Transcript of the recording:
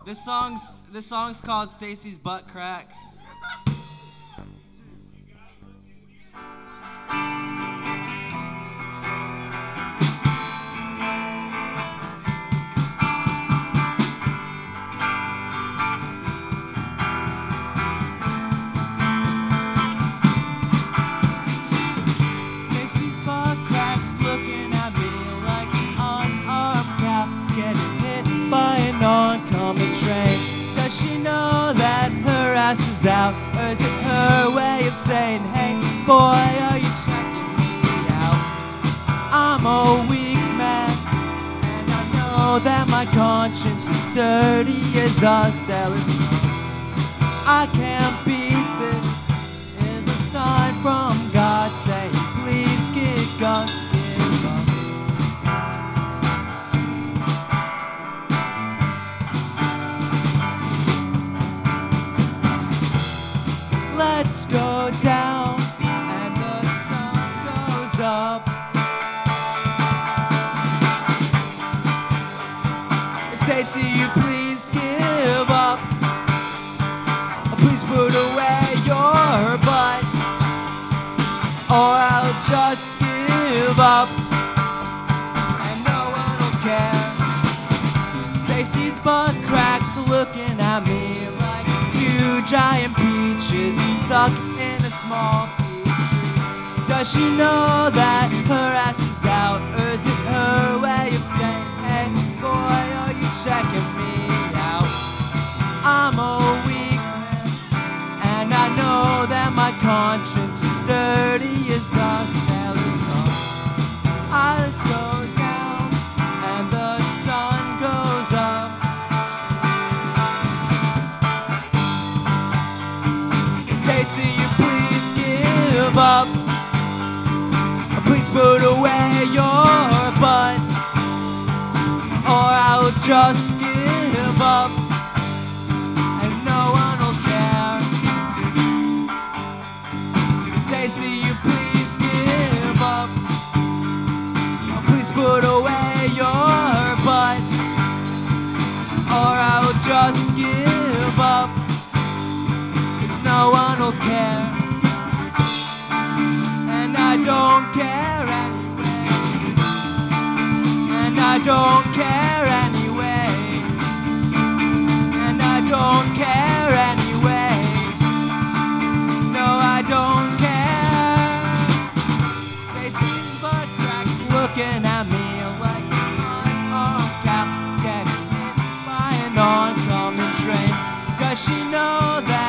This song's called Stacy's Butt Crack. Stacy's butt crack's looking at me like an unarmed cow getting hit by an oncoming train. Does she know that her ass is out, or is it her way of saying, hey boy, are you checking me out? I'm a weak man, and I know that my conscience is sturdy as a cellar. I can't beat this, is a sign from God saying, please kick us, give up. Let's go down, and the sun goes up. Stacy, you please give up. Please put away your butt, or I'll just give up, and no one will care. Stacy's butt cracks looking at me like two giant peaches stuck in a small fruit tree. Does she know that her ass is out, or is it her way of saying, hey boy, are you checking me out? I'm a weak man, and I know that my conscience is sturdy as a sailor's bone. Let's go down, and the sun goes up. Stacy, you please give up. Please put away your butt, or I'll just give up, and no one will care. Stacy, you please give up. Please put away your butt, or I'll just give up, 'cause no one will care. And I don't care anyway, and I don't care anyway, and I don't care anyway. No, I don't care. Stacy's butt cracks looking at me like an unarmed cow getting hit by an oncoming train. Does she know that